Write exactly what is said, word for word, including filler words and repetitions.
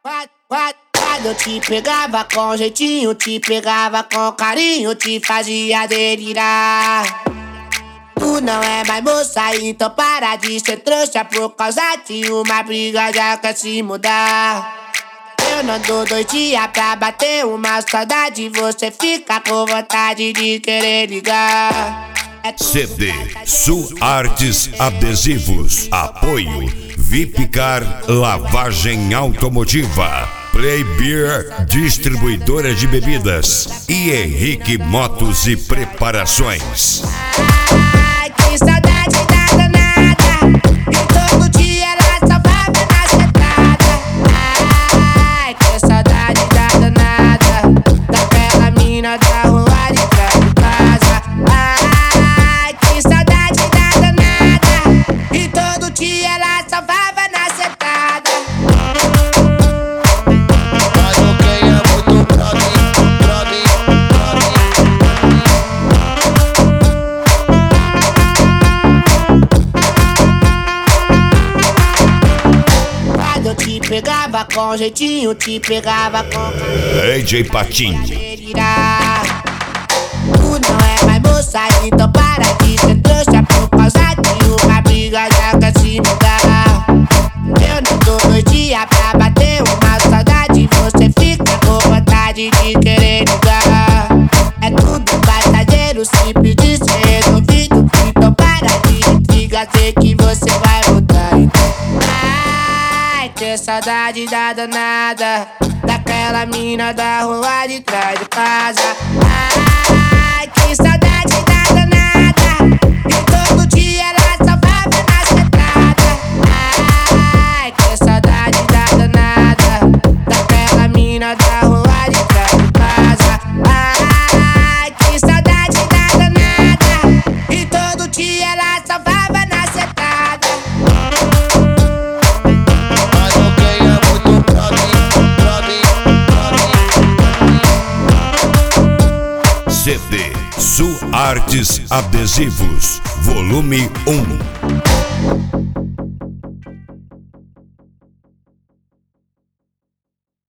Quando eu te pegava com jeitinho, te pegava com carinho, te fazia delirar. Tu não é mais moça, então para de ser trouxa. Por causa de uma briga já quer se mudar. Eu não dou dois dias pra bater uma saudade. Você fica com vontade de querer ligar. C D Sul Artes Adesivos. Apoio Vipcar Lavagem Automotiva, Play Beer Distribuidora de Bebidas e Henrique Motos e Preparações. Ai, que saudade da danada, e todo dia ela só vai ver na sentada. Ai, que saudade da danada, daquela mina da rua de trás de casa. Ai, que saudade da danada, e todo dia ela só vai ver na sentada. Eu te pegava com jeitinho, te pegava com D J Patinho. Tu não é mais moça, então para de ser trouxa. Por causa de uma briga já quer se mudar. Eu não dou dois dias pra bater uma saudade. Você fica com vontade de querer ligar. É tudo passageiro, simples de ser resolvido. Então para de intriga, sei que você vai mudar. Ai, que saudade da danada, daquela mina da rua de trás de casa. Ai, que saudade da danada, e todo dia ela só vai ver na sentada. Ai, que saudade da danada, daquela mina da rua de trás de casa. Ai, que saudade da danada, e todo dia ela só vai ver na sentada. C D Sul Artes Adesivos, volume um.